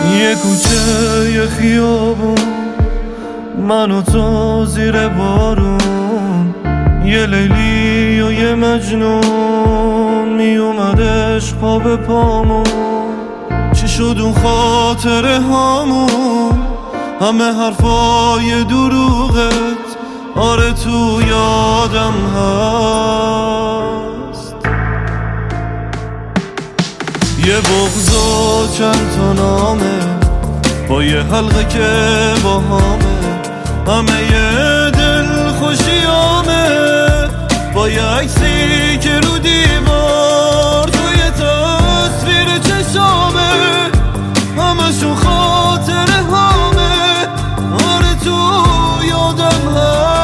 یه کوچه یه خیابون، من و تو زیر بارون، یه لیلی و یه مجنون، می اومدش پا به پامون. چی شد اون خاطره هامون؟ همه حرفای دروغت آره تو یادم هست. یه بغض و چند تا نامه با یه حلقه که با همه، همه یه دل خوشیامه، با یه عکسی که رو دیوار توی تصویر چشامه، همه شو خاطره هامه آره تو یادم هست.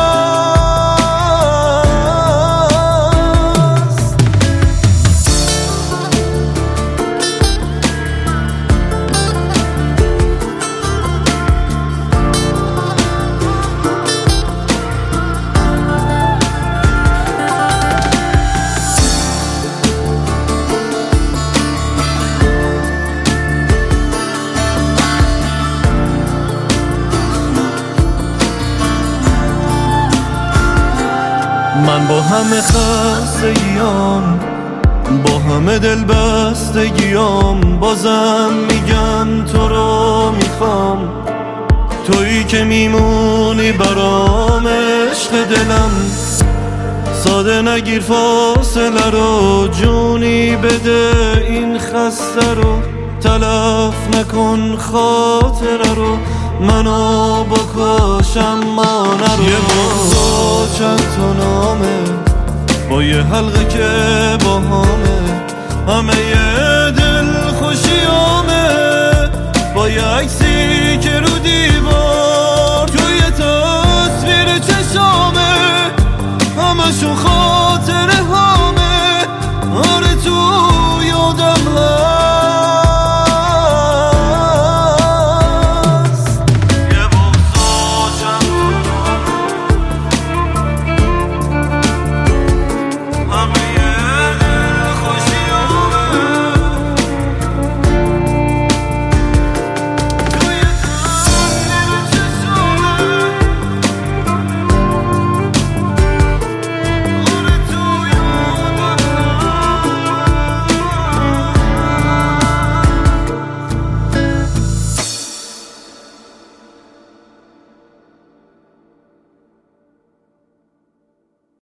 من با همه خستگیام، با همه دل بستگیام، بازم میگم تو رو میخوام، تویی که میمونی برام عشق دلم. ساده نگیر فاصله رو، جونی بده این خسته رو، تلف نکن خاطره رو، منو بکشم مانه رو. یه بغض و چند تا نامه با یه حلقه که با همه، همه یه دل خوشیامه،